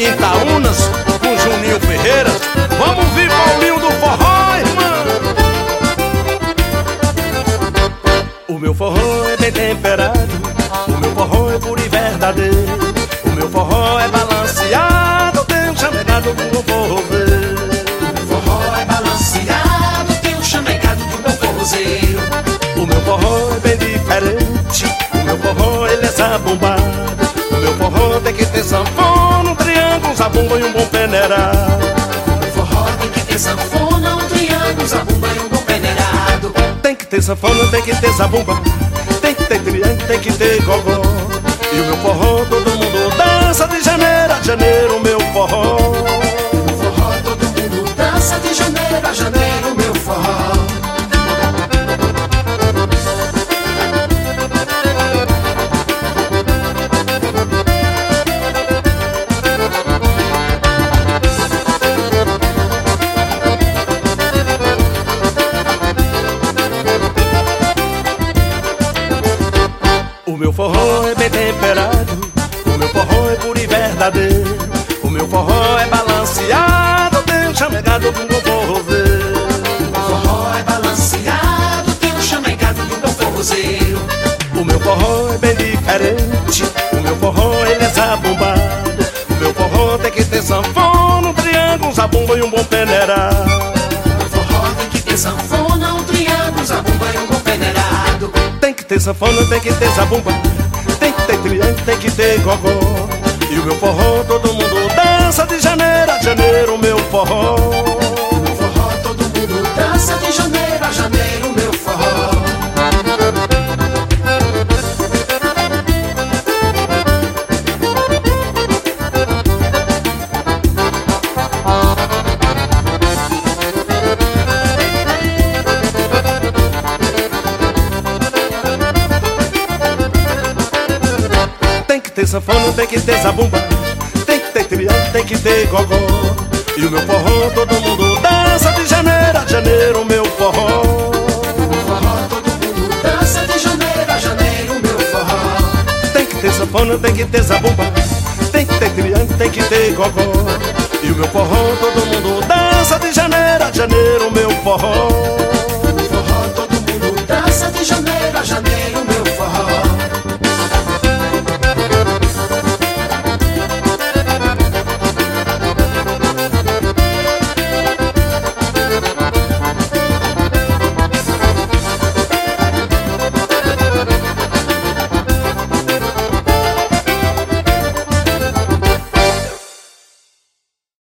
Itaúnas, com Juninho Ferreira. Vamos ouvir Paulinho do forró, irmão. O meu forró é bem temperado, o meu forró é puro e verdadeiro. O meu forró é balanceado, tem um chamegado do meu forrozeiro. O meu forró é balanceado, tem um chamegado do meu forrozeiro. O meu forró é bem diferente, o meu forró ele é zabumbado. O meu forró tem que ter sanfona, um triângulo, um zabumba e um bom peneirado. O meu forró tem que ter sanfona, um triângulo, um zabumba e um bom peneirado. Tem que ter sanfona, tem que ter zabumba, tem que ter triângulo, tem que ter gogó. E o meu forró todo mundo dança de janeiro a janeiro, o meu forró. O meu forró todo mundo dança de janeiro a janeiro, o meu forró. O meu forró é bem temperado, o meu forró é puro e verdadeiro. O meu forró é balanceado, tem um chamegado do meu forrozeiro. O meu forró é balanceado, tem um chamegado do meu forrozeiro. O meu forró é bem diferente, o meu forró ele é zabumbado. O meu forró tem que ter sanfona, um triângulo, um zabumba e um bom peneirado. O meu forró tem que ter sanfona, um triângulo, um zabumba e um bom peneirado. Tem que ter sanfona, tem que ter zabumba, tem que ter triângulo, tem que ter gogó. E o meu forró todo mundo dança de janeiro a janeiro, o meu forró. O meu forró todo mundo dança de janeiro a janeiro, o meu forró. Tem que ter sanfona, tem que ter zabumba, tem que ter triângulo, tem que ter gogó. E o meu forró todo mundo dança de janeiro a janeiro, o meu forró. O meu forró todo mundo dança de janeiro a janeiro, o meu forró. Tem que ter sanfona, tem que ter zabumba, tem que ter triângulo, tem que ter gogó. E o meu forró todo mundo dança de janeiro a janeiro.